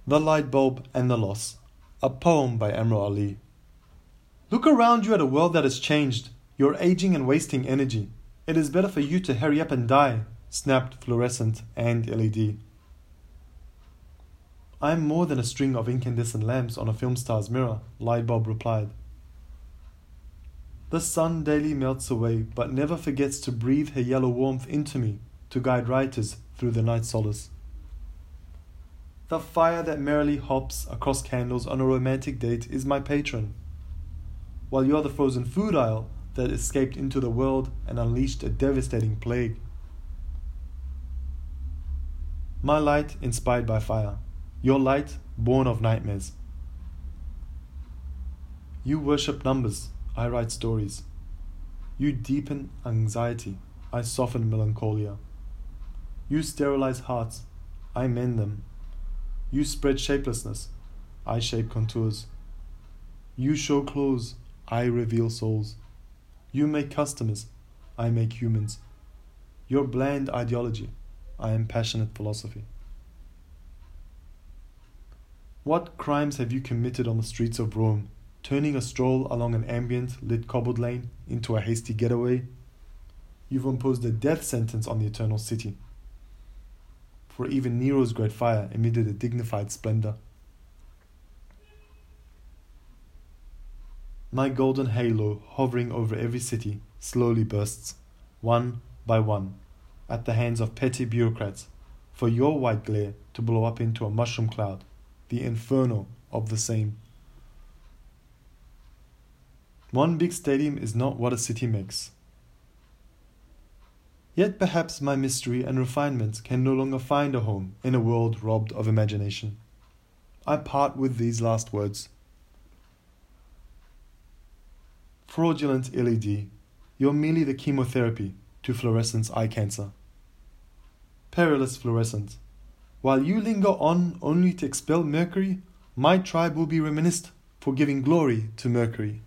The Light Bulb and the Loss, a poem by Amro Ali. Look around you at a world that has changed. You're aging and wasting energy. It is better for you to hurry up and die, snapped Fluorescent and LED. I am more than a string of incandescent lamps on a film star's mirror, Light Bulb replied. The sun daily melts away, but never forgets to breathe her yellow warmth into me, to guide writers through the night solace. The fire that merrily hops across candles on a romantic date is my patron, while you're the frozen food aisle that escaped into the world and unleashed a devastating plague. My light inspired by fire, your light born of nightmares. You worship numbers, I write stories. You deepen anxiety, I soften melancholia. You sterilize hearts, I mend them. You spread shapelessness, I shape contours. You show clothes, I reveal souls. You make customers, I make humans. You're bland ideology, I am passionate philosophy. What crimes have you committed on the streets of Rome, turning a stroll along an ambient, lit cobbled lane into a hasty getaway? You've imposed a death sentence on the eternal city. For even Nero's great fire emitted a dignified splendor. My golden halo, hovering over every city, slowly bursts, one by one, at the hands of petty bureaucrats, for your white glare to blow up into a mushroom cloud, the inferno of the same. One big stadium is not what a city makes. Yet perhaps my mystery and refinement can no longer find a home in a world robbed of imagination. I part with these last words. Fraudulent LED, you're merely the chemotherapy to fluorescent's eye cancer. Perilous Fluorescent, while you linger on only to expel Mercury, my tribe will be reminisced for giving glory to Mercury.